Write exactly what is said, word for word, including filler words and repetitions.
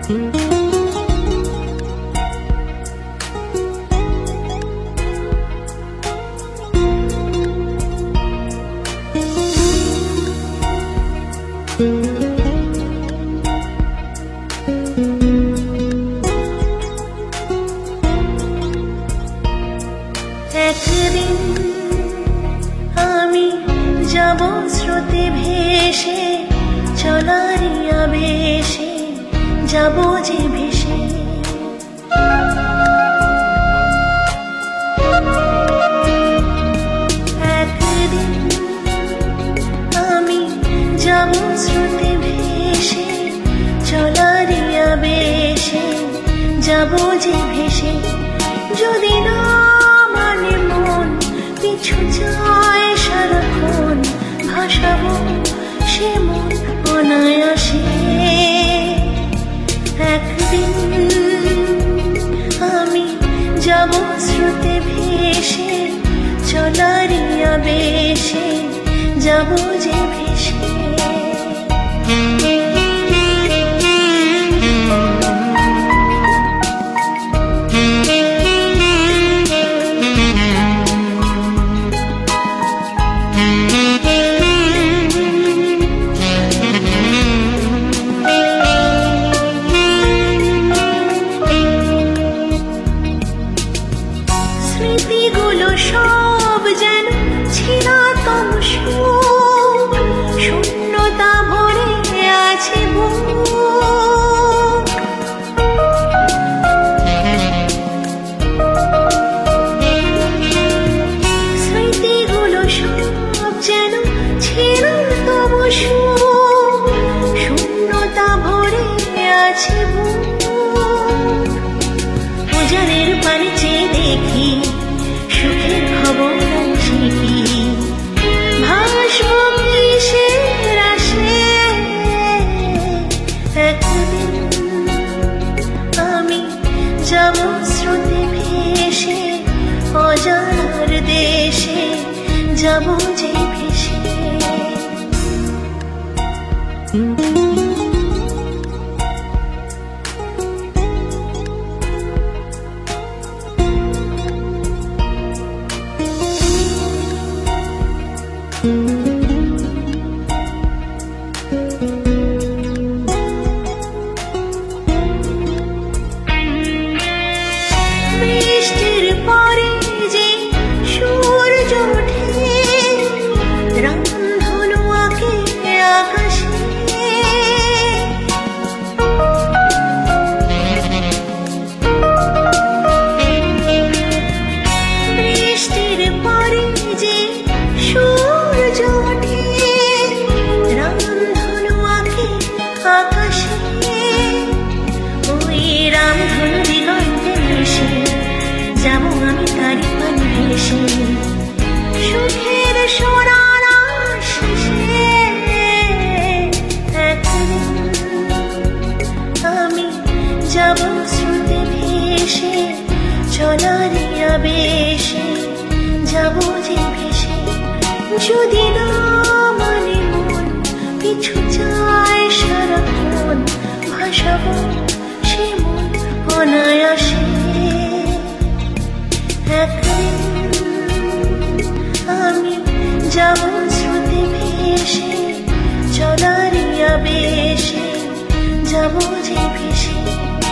একদিন আমি যাব স্রোতে ভেসে, চলারি আবেশে যাব যে ভেসে। একদিন আমি যাব স্রোতে ভেসে, চলারি আবেশে যাব যে ভেসে। যদি না মানে মন পিছু যায় সারাক্ষণ, ভাসাবো সে মন অনায়াসে। একদিন আমি যাব স্রোতে ভেসে, চলারি আবেশে যাব যে ভেসে। স্মৃতিগুলো সব যেন ছিলাতম সুর, শূন্যতা ভরে আছে বুক। স্মৃতিগুলো সব যেন ছিলাতম সুর, শূন্যতা ভরে আছে বুক। উজানের পানে চেয়ে দেখি সুখের খবর শিখি, ভাসব কিসের আশে। একদিন আমি যাব স্রোতে ভেসে, অজানার দেশে যাব যে ভেসে। বৃষ্টির পরে যে সূর্য ওঠে, রামধনু আঁকে আকাশে। বৃষ্টির পরে যে সূর্য ওঠে, রামধনু আঁকে আকাশে। ওই রামধনু দিগন্তে মিশে যাব আমি তারি পানে ভেসে, সুখের সোনার আশিসে। একদিন আমি যাব স্রোতে ভেসে, চলারি আবেশে যাব যে ভেসে। যদি না মানে মন পিছু যায় সারাক্ষণ, ভাসাবো সে মন অনায়াসে। একদিন আমি যাব স্রোতে ভেসে, চলারি আবেশে যাব যে ভেসে।